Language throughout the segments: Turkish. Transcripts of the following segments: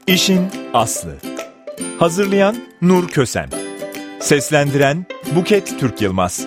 İşin aslı. Hazırlayan Nur Kösen. Seslendiren Buket Türk Yılmaz.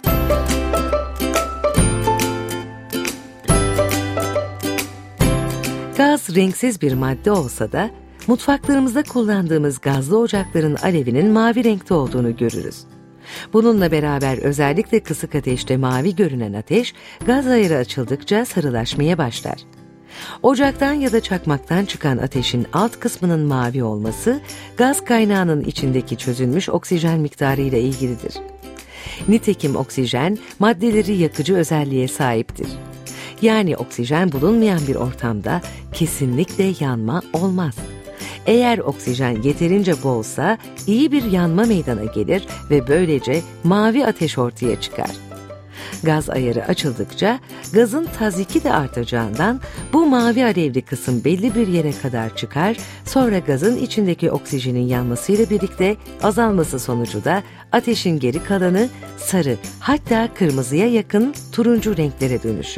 Gaz renksiz bir madde olsa da mutfaklarımızda kullandığımız gazlı ocakların alevinin mavi renkte olduğunu görürüz. Bununla beraber özellikle kısık ateşte mavi görünen ateş gaz ayarı açıldıkça sarılaşmaya başlar. Ocaktan ya da çakmaktan çıkan ateşin alt kısmının mavi olması gaz kaynağının içindeki çözülmüş oksijen miktarı ile ilgilidir. Nitekim oksijen maddeleri yakıcı özelliğe sahiptir. Yani oksijen bulunmayan bir ortamda kesinlikle yanma olmaz. Eğer oksijen yeterince bolsa iyi bir yanma meydana gelir ve böylece mavi ateş ortaya çıkar. Gaz ayarı açıldıkça gazın tazyiki de artacağından bu mavi alevli kısım belli bir yere kadar çıkar, sonra gazın içindeki oksijenin yanmasıyla birlikte azalması sonucu da ateşin geri kalanı sarı, hatta kırmızıya yakın turuncu renklere dönüşür.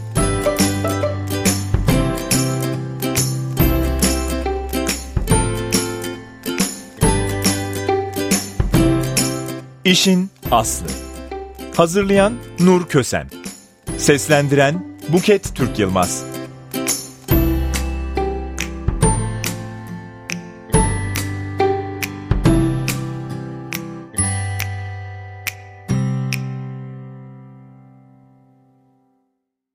İşin aslı. Hazırlayan Nur Kösen. Seslendiren Buket Türk Yılmaz.